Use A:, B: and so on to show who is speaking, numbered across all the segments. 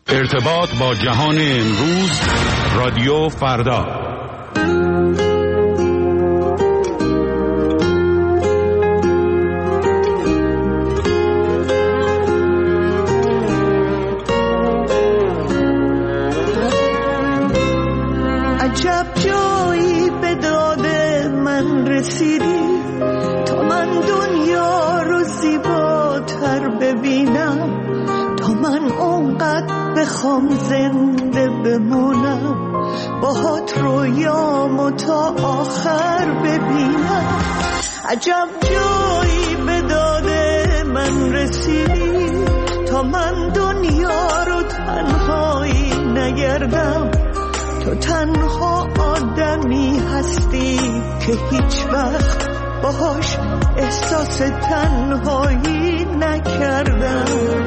A: ارتباط با جهان امروز، رادیو فردا.
B: عجب جایی به داد من رسیدی تا من دنیا رو زیباتر ببینم، تا من اونقدر بخوام زنده بمونم، باهات رویامو تا آخر ببینم. عجب جایی به داد من رسیدی تا من دنیا رو تنهایی نگردم، تو تنها آدمی هستی که هیچ وقت باهاش احساس تنهایی نکردم.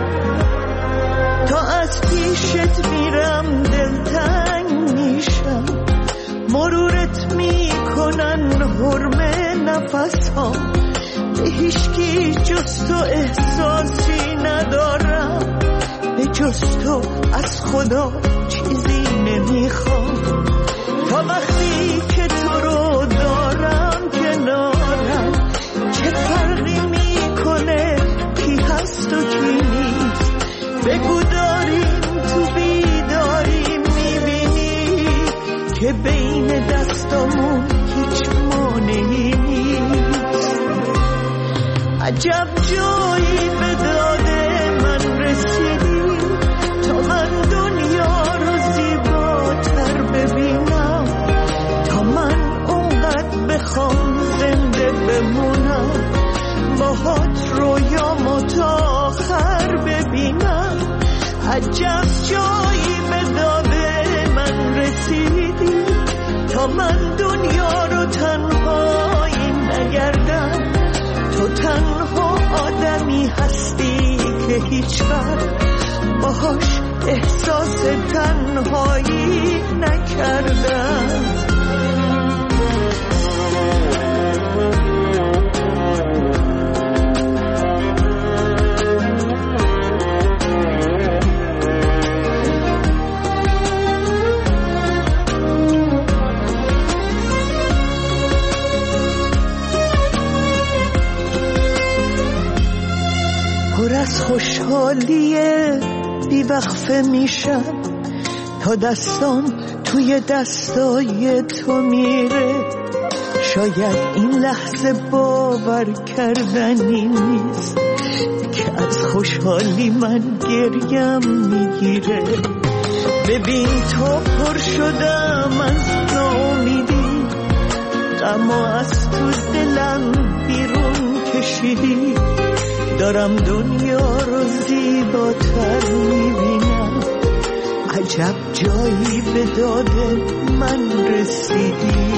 B: تا از پیشت میرم دلتنگ میشم، مرورت میکنن حرمه نفسام، به هیچکی جز تو احساسی ندارم، به جز تو از خدا چیزی نمیخوام. تا وقتی که تو رو دارم کنارم، چه فرقی میکنه کی هست و کی نیست؟ بگو داریم تو بیداری میبینی که بین دستامون هیچ مانعی نیست. عجب جایی به داد من رسیدی تا من دنیا رو زیباتر ببینم، تا من اونقدر بخوام زنده بمونم، باهات رویامو تا آخر ببینم. عجب جایی به داد من رسیدی تا من دنیا رو تنهایی نگردم، تو تنها آدمی هستی که هیچ وقت باهاش احساس تنهایی نکردم. پر از خوشحالیه بی‌وقفه میشم تا دستام توی دستای تو میره. شاید این لحظه باور کردنی نیست که از خوشحالی من گریم میگیره. ببین تو پر شدم از ناامیدی، غم از تو دلم بیرون کشیدی، دارم دنیا رو زیباتر میبینم. عجب جایی به داد من رسیدی،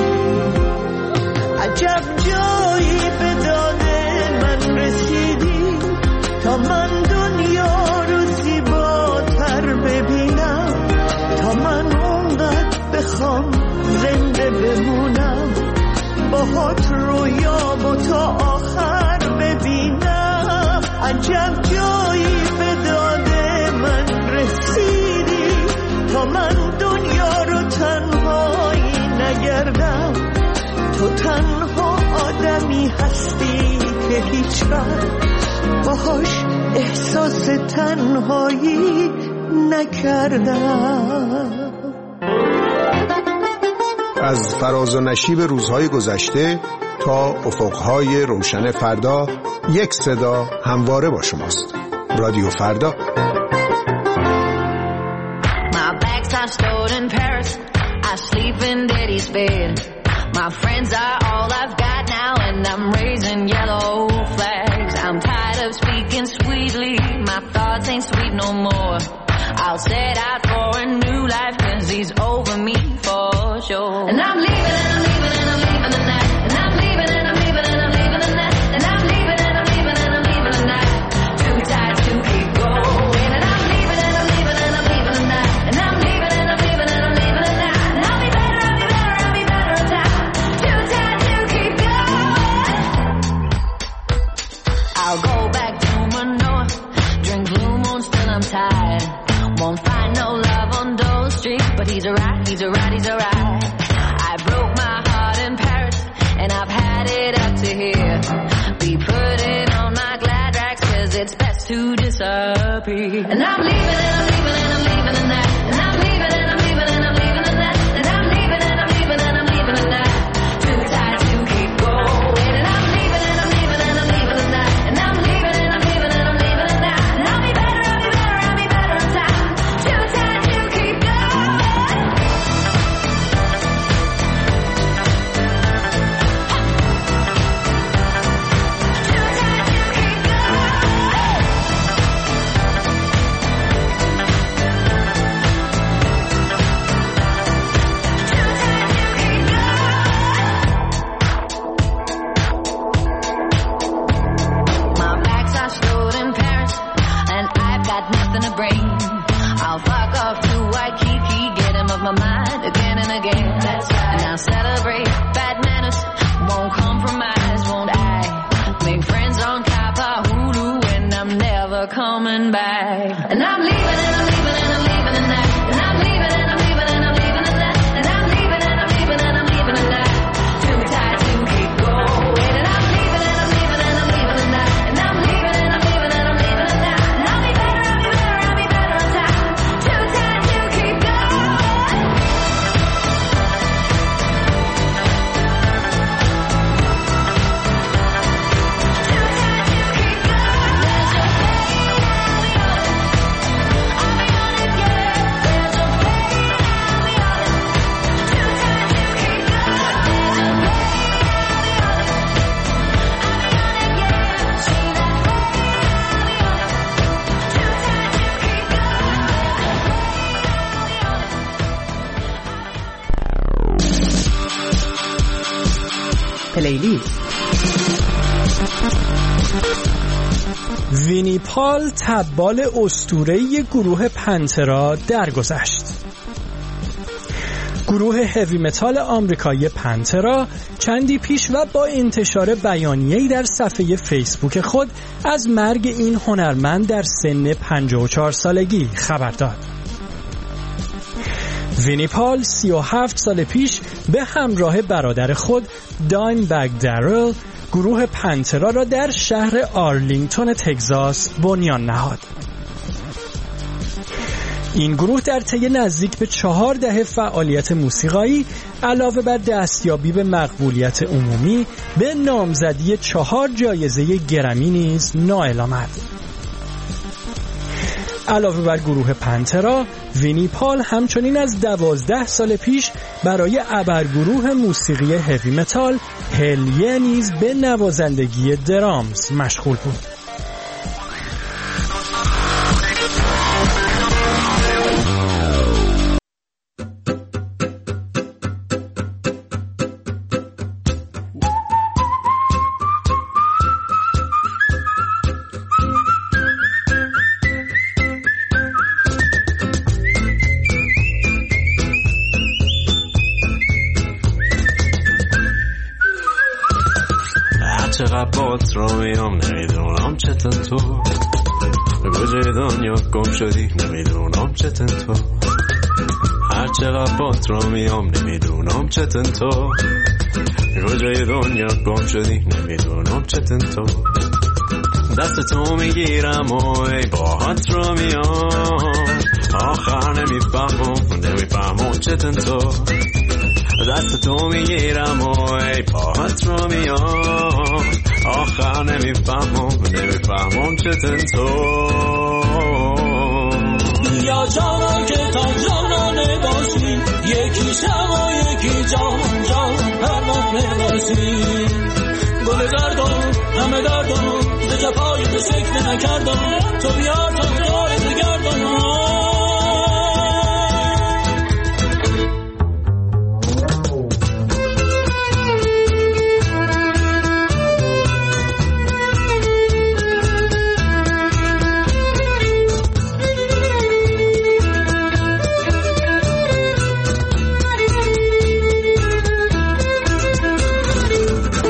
B: عجب جایی به داد من رسیدی تا من دنیا رو زیباتر ببینم، تا من اونقدر بخوام زنده بمونم، باهات رویامو تا آخر ببینم. عجب جایی به داد من رسیدی تا من دنیا رو تنهایی نگردم، تو تنها آدمی هستی که هیچ وقت باهاش احساس تنهایی نکردم.
C: از فراز و نشیب روزهای گذشته تا افقهای روشن فردا، یک صدا همواره با شماست. رادیو فردا.
D: My bags are stored in Paris, I sleep in daddy's bed. My friends are all I've got now and I'm raising yellow flags. I'm tired of speaking sweetly, my thoughts ain't sweet no more. I'll set out for a new life 'cause he's over me for sure. And I'm leaving and I'm leaving and I'm leaving tonight. And I'm leaving and I'm leaving and I'm leaving tonight. And I'm leaving and I'm leaving and I'm leaving tonight. Too tired to keep going. And I'm leaving and I'm leaving and I'm leaving tonight. And I'm leaving and I'm leaving and I'm leaving tonight. And I'll be better, I'll be better, I'll be better on time. Too tired to keep going. I'll go back to Manoa, drink Blue Moon, still I'm tired. Won't find no love on those streets, but he's alright, he's alright, he's alright. I broke my heart in Paris, and I've had it up to here. Be putting on my glad rags, 'cause it's best to disappear. And I'm leaving and I'm leaving and I'm leaving the night. And I'm leaving and I'm leaving and I'm leaving the night. And I'm leaving and I'm leaving and I'm leaving the night. Too tired to keep going. And I'm leaving and I'm leaving and I'm leaving the night. And I'm leaving and I'm leaving and I'm leaving the night. And I'll be better, I'll be better, I'll be better in time. Too tired to keep going. Nothing to bring. I'll fuck off to Waikiki, get him off my mind again and again. That's right. And I'll celebrate bad manners, won't compromise, won't I? Make friends on Kapahulu, and I'm never coming back. And I'm leaving and I'm leaving and I'm leaving the night. And I'm leaving and I'm leaving and I'm leaving the night. And I'm leaving and I'm leaving and I'm leaving the night. Too tired to keep going. And I'm leaving and I'm leaving and I'm leaving the night. And I'm leaving and I'm leaving and I'm leaving the night. And I'll be better, I'll be better, I'll be better on time. Too tired to keep going.
E: پلیلیست. وینی پال تبال اسطوره‌ای گروه پنترا درگذشت. گروه هوی متال آمریکایی پنترا چندی پیش و با انتشار بیانیه‌ای در صفحه فیسبوک خود از مرگ این هنرمند در سن 54 سالگی خبر داد. وینی پال 37 سال پیش به همراه برادر خود دایمبگ دریل گروه پنترا را در شهر آرلینگتون تگزاس بنیان نهاد. این گروه در طی نزدیک به 4 دهه فعالیت موسیقایی علاوه بر دستیابی به مقبولیت عمومی به نامزدی 4 جایزه گرمی نیز نائل آمد. علاوه بر گروه پنترا، وینی پال همچنین از 12 سال پیش برای ابرگروه موسیقی هوی متال هلیه نیز به نوازندگی درامز مشغول بود.
F: چقدر بات را میام نمیدونم چطور کجای دنیا گم شدی نمیدونم چطور هر چقدر بات را میام نمیدونم چطور کجای دنیا گم شدی نمیدونم چطور دست تو میگیرم و ای باهات را میام آخر نمیفهمم چطور دست تو میگیرم و ای پاهات رو میام آخر نمیفهمم چطور
G: یا جانا که تا جانانه باشی یکی شم و یکی جان پرمانه باشی گل دردم همه دردم ز جفای تو سکته نکردم تو بیار تا دارت بگردم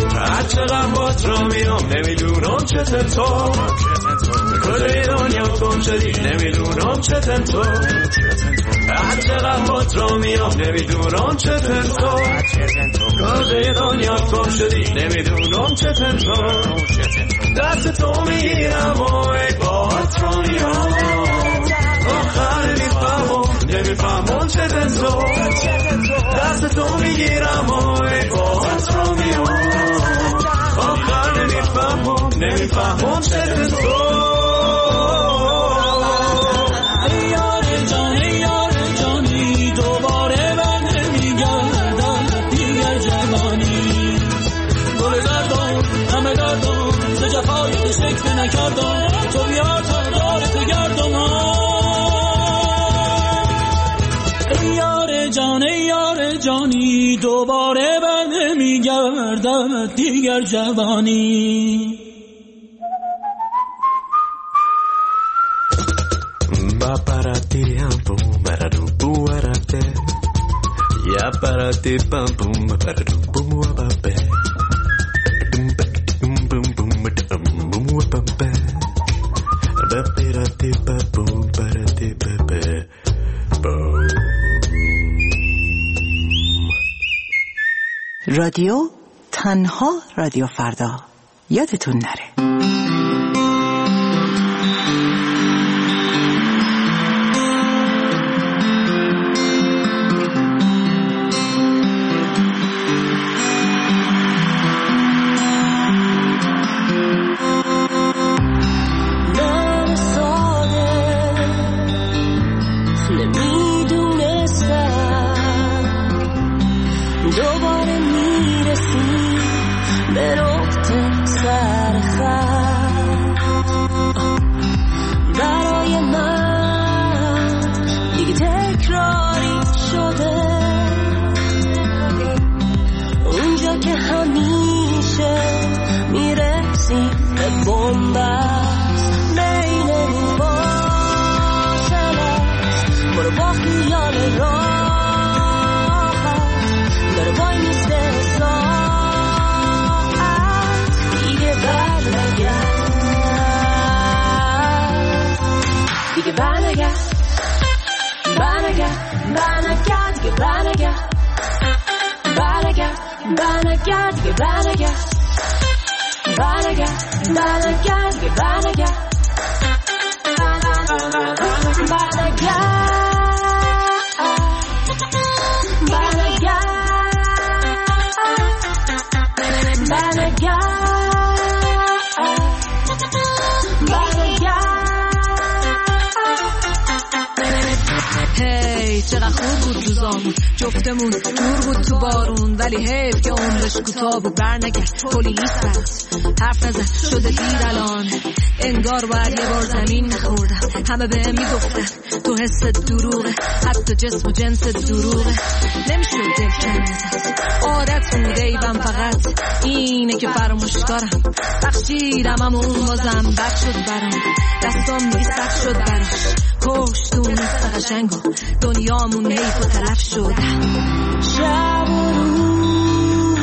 G: نمیدونم چطور کجای دنیا گم
F: گم شدی نمیدونم چه تو هر چقدر بات را میام نمیدونم چه تو کجای دنیا گم شدی نمیدونم چه تو دست تو میگیرم و ای بات را میام آخر نمیفهمم چه تو دست تو میگیرم و ای بات را میام آخر نمیفهمم چه تو نکردم تو بیا تا دارت گردم ای یار جانی دوباره بر نمیگردم دیگر جوانی با پراتی هم بوم برادو بوارته یا پراتی پم بوم برادو بوارته
H: رادیو تنها رادیو فردا یادتون نره.
I: چقدر خوب بود روزامون جفتمون دور بود تو بارون ولی حیف که عمرش کوتاه بود برنگشت کلی نیست حرف نزد شده دیر الان انگار باید یه بار زمین نخوردم همه بهم میگفتن تو حس دروغه حتی جسم و جنس دروغه نمیشه دل کنزد عادت بوده ایبم فقط اینه که فراموشکارم بخشیدم اما اون بازم بد شد برام دستام نیست شد براش کشتون نیست قشنگ و دنیامون حیف و تلف شد
B: شب و روز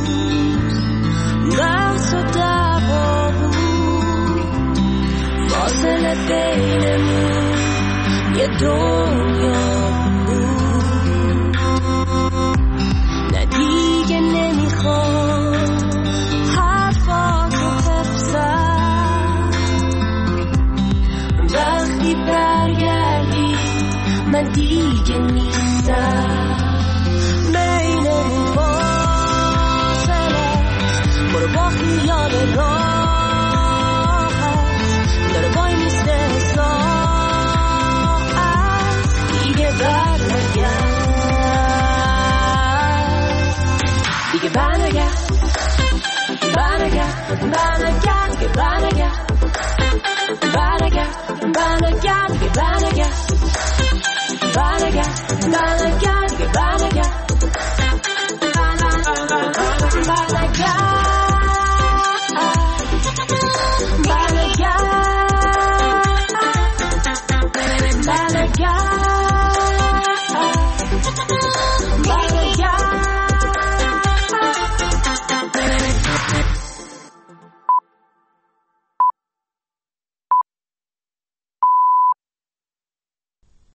B: بحث و دعوا بود فاصله بینمون یه دنیا بود نه دیگه نمیخوام حرفاتو حفظم وقتی برگردی من دیگه نیستم بین اون فاصله برو با خیال راحت داره وای میسته ساعت دیگه برنگرد دیگه برنگرد برنگرد برنگرد دیگه برنگرد برنگرد برنگرد دیگه برنگرد